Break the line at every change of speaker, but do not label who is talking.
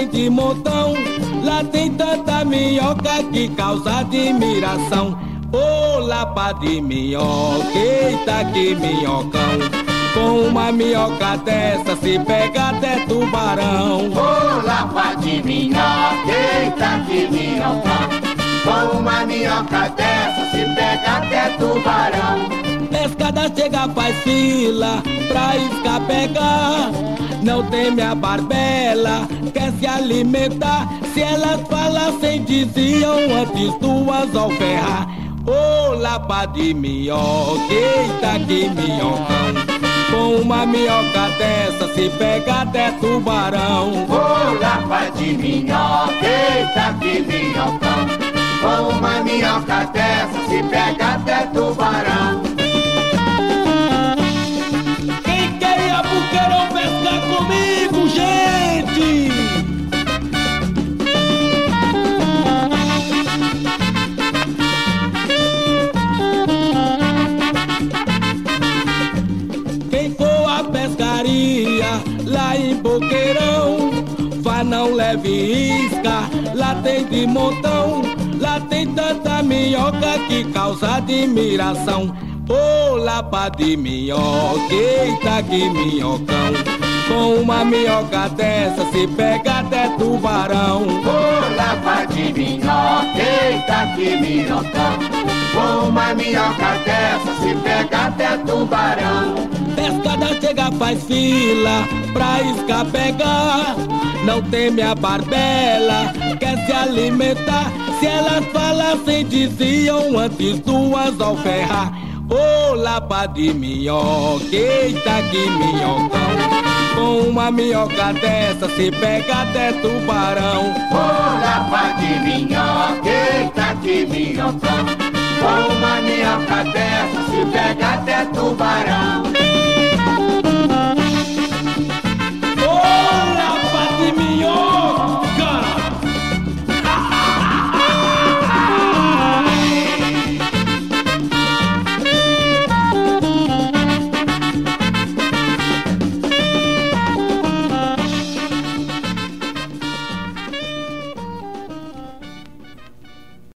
tem de montão. Lá tem tanta minhoca que causa admiração. Ô lapa de minhoca, eita que minhocão. Com uma minhoca dessa se pega até tubarão.
Ô lapa de minhoca, eita que minhocão. Com uma minhoca dessa se pega até tubarão.
Pescada chega, faz fila pra isca pegar. Não teme a barbela, quer se alimentar. Se elas falassem, diziam antes do anzol ferrar. Ô lapa de minhoca, eita que minhocão. Com uma minhoca dessa se pega até tubarão.
Ô lapa de minhoca, eita que minhocão. Com uma minhoca dessa se pega até tubarão.
Quem quer ir a Buqueirão pescar comigo, gente? Quem for a pescaria lá em Boqueirão, vá, não leve isca, lá tem de montão. Lá tem tanta minhoca que causa admiração. Ô lapa de minhoca, eita que minhocão. Com uma minhoca dessa se pega até tubarão.
Ô lapa de minhoca, eita que minhocão. Com uma minhoca dessa se pega até tubarão.
Pescada chega, faz fila pra isca pegar. Não teme a barbela, quer se alimentar. Se elas falassem, diziam antes do anzol ferrar. Ô lapa de minhoca, eita que minhocão. Com uma minhoca dessa se pega até tubarão.
Ô lapa de minhoca, eita que minhocão. Com uma minhoca dessa se pega até tubarão.